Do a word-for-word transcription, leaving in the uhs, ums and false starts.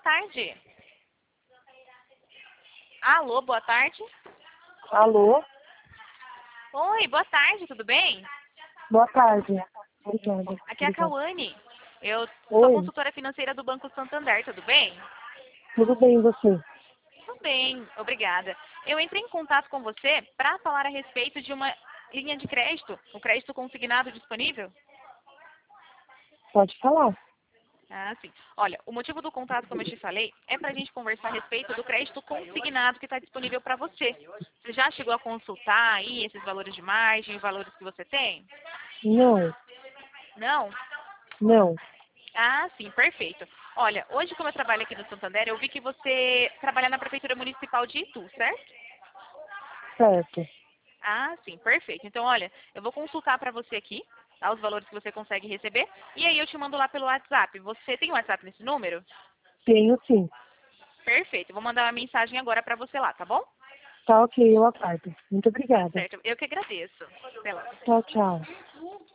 tarde. Alô, boa tarde. Alô? Oi, boa tarde, tudo bem? Boa tarde. Obrigada. Aqui é a Obrigada. Cauane. Eu sou Oi, consultora financeira do Banco Santander, tudo bem? tudo bem e você? Tudo bem, obrigada. Eu entrei em contato com você para falar a respeito de uma linha de crédito, o crédito consignado disponível. Pode falar. Ah, sim. Olha, o motivo do contato, como eu te falei, é para a gente conversar a respeito do crédito consignado que está disponível para você. Você já chegou a consultar aí esses valores de margem, os valores que você tem? Não, Não? não. Ah, sim, perfeito. Olha, hoje como eu trabalho aqui no Santander, eu vi que você trabalha na Prefeitura Municipal de Itu, certo? Certo. Ah, sim, perfeito. Então, olha, eu vou consultar para você aqui, tá, os valores que você consegue receber, e aí eu te mando lá pelo WhatsApp. Você tem WhatsApp nesse número? Tenho sim. Perfeito. Eu vou mandar uma mensagem agora para você lá, tá bom? Tá ok, eu aguardo. Muito Tá obrigada. certo. Eu que agradeço. Até lá. Tchau, tchau.